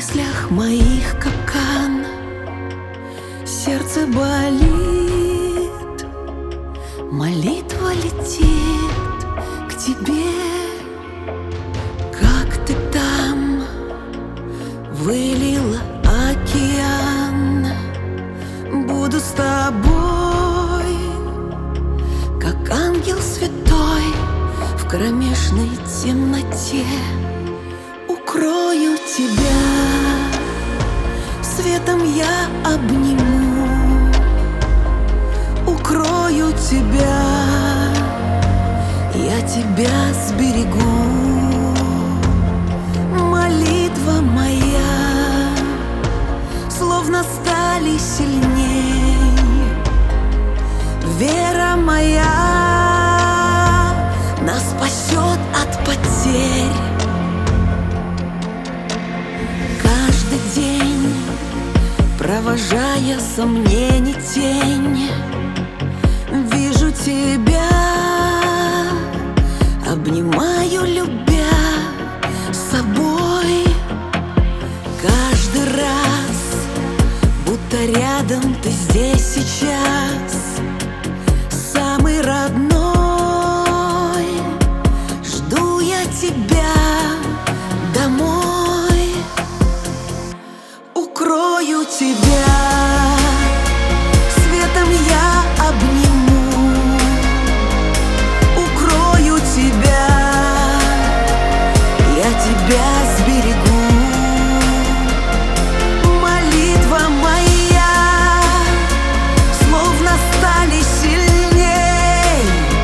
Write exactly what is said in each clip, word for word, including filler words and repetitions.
мыслях моих капкан, сердце болит, молитва летит к тебе. Как ты там вылила океан, буду с тобой, как ангел святой в кромешной темноте. Укрою тебя, светом я обниму, укрою тебя, я тебя сберегу. Молитва моя словно стали сильней, вера моя нас спасет от потерь. Каждый день, провожая сомнений тень, вижу тебя, обнимаю, любя собой. Каждый раз, будто рядом ты здесь сейчас, самый родной. Жду я тебя домой. Укрою тебя, светом я обниму, укрою тебя, я тебя сберегу. Молитва моя словно стали сильней,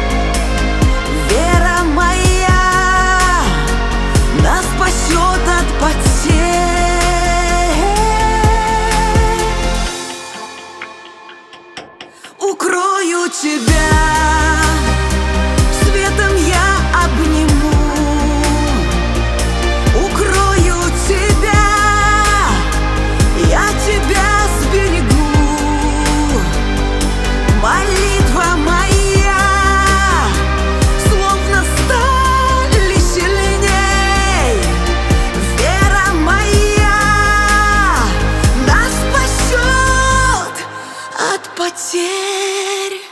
вера моя нас спасет от потерь. Укрою тебя, светом я обниму, укрою тебя, я тебя сберегу. Молитва моя словно стали сильней, вера моя нас спасет от потерь.